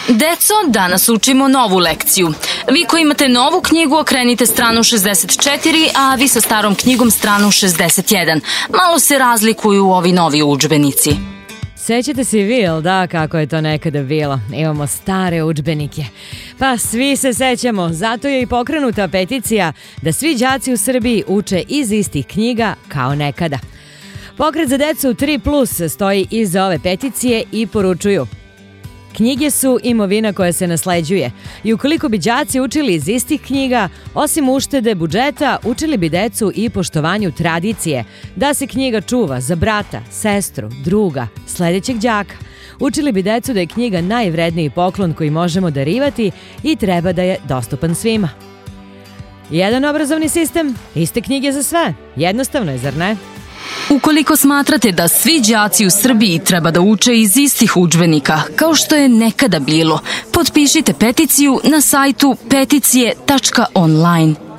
Deco, danas učimo novu lekciju. Vi koji imate novu knjigu okrenite stranu 64, a vi sa starom knjigom stranu 61. Malo se razlikuju ovi novi udžbenici. Sećate se i vi, jel da, kako je to nekada bilo? Imamo stare udžbenike. Pa svi se sećamo, zato je i pokrenuta peticija da svi đaci u Srbiji uče iz istih knjiga kao nekada. Pokret za decu 3+ stoji iza ove peticije i poručuju: knjige su imovina koja se nasleđuje i ukoliko bi đaci učili iz istih knjiga, osim uštede budžeta, učili bi decu i poštovanju tradicije, da se knjiga čuva za brata, sestru, druga, sledećeg đaka. Učili bi decu da je knjiga najvredniji poklon koji možemo darivati i treba da je dostupan svima. Jedan obrazovni sistem, iste knjige za sve. Jednostavno je, zar ne? Ukoliko smatrate da svi đaci u Srbiji treba da uče iz istih udžbenika, kao što je nekada bilo, potpišite peticiju na sajtu peticije.online.